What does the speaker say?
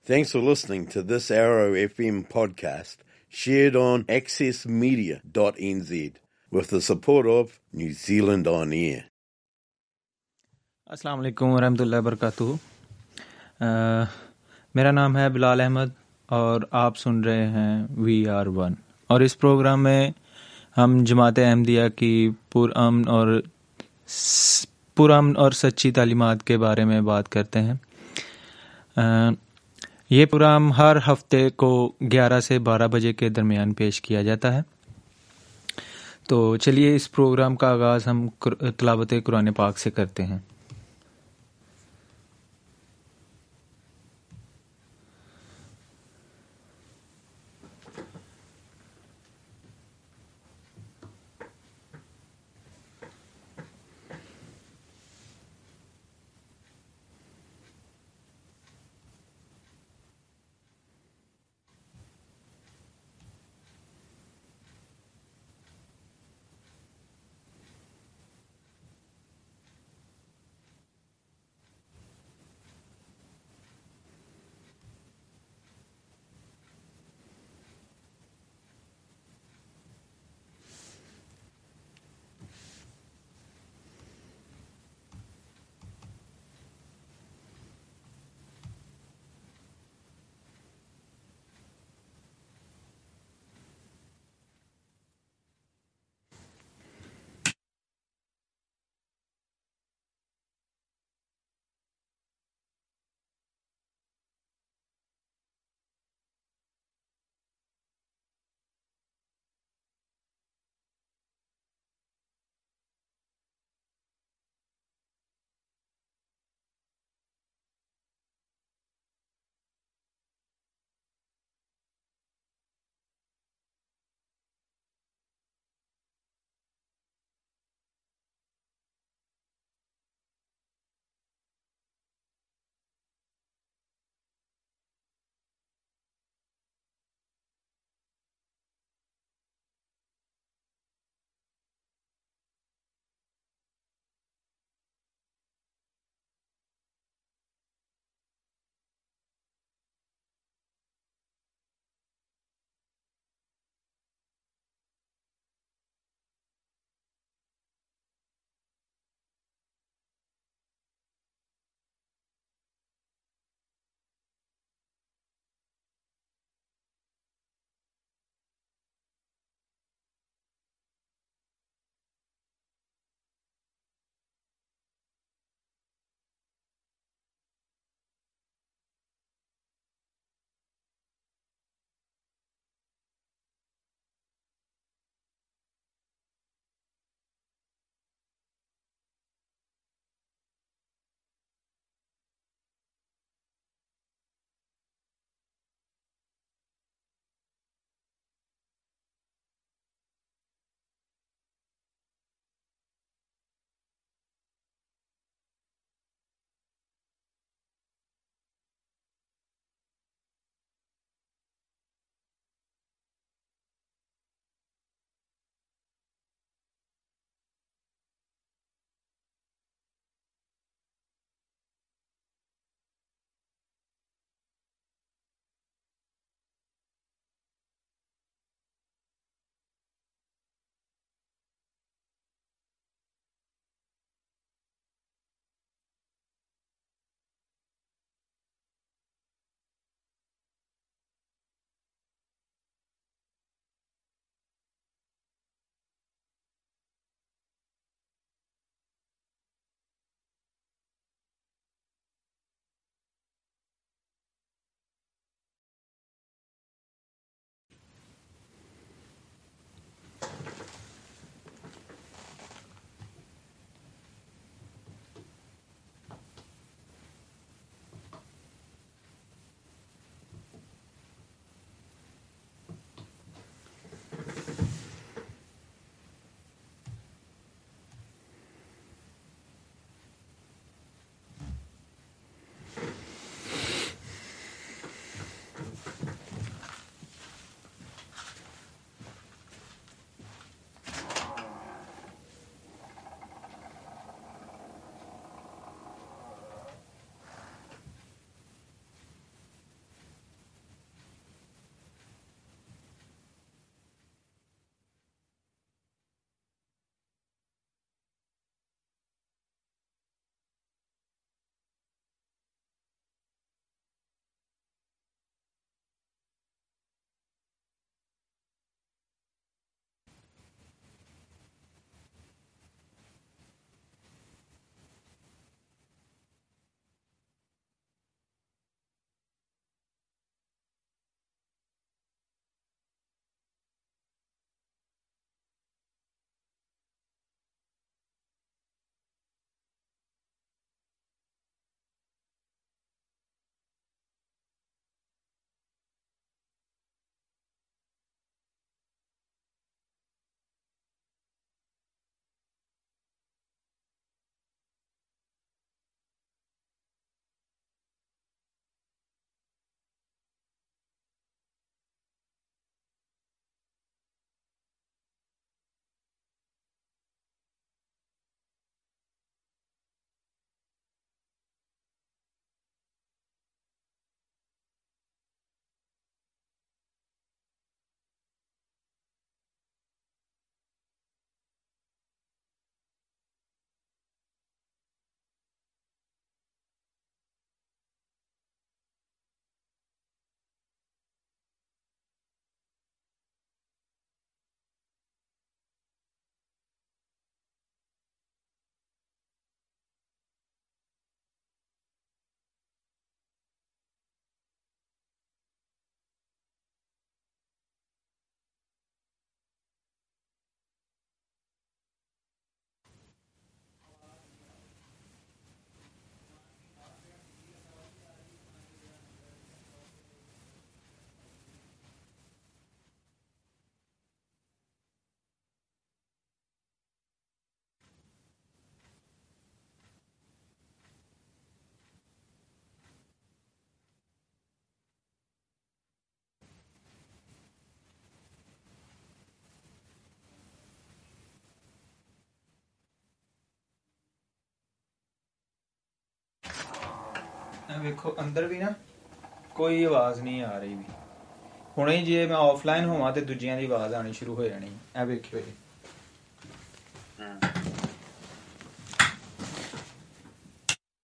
Thanks for listening to this Arrow FM podcast shared on accessmedia.nz with the support of New Zealand On Air. अस्सलाम वालेकुम वरहमतुल्लाहि वबरकातुहू। मेरा नाम है बिलाल अहमद और आप सुन रहे हैं VR1। और इस प्रोग्राम में हम जमात अहमदिया की पुरअमन और सच्ची तालीमात के बारे में बात करते हैं। ये प्रोग्राम हर हफ्ते को 11 से 12 बजे के दरमियान पेश किया जाता है। तो चलिए इस प्रोग्राम का आगाज़ हम तिलावत कुरान पाक से करते हैं। ਵੇਖੋ ਅੰਦਰ ਵੀ ਨਾ ਕੋਈ ਆਵਾਜ਼ ਨਹੀਂ ਆ ਰਹੀ ਵੀ। ਹੁਣੇ ਜੇ ਮੈਂ ਆਫਲਾਈਨ ਹੋਵਾਂ ਤੇ ਦੂਜਿਆਂ ਦੀ ਆਵਾਜ਼ ਆਣੀ ਸ਼ੁਰੂ ਹੋ ਜਾਣੀ। ਇਹ ਵੇਖਿਓ ਜੀ।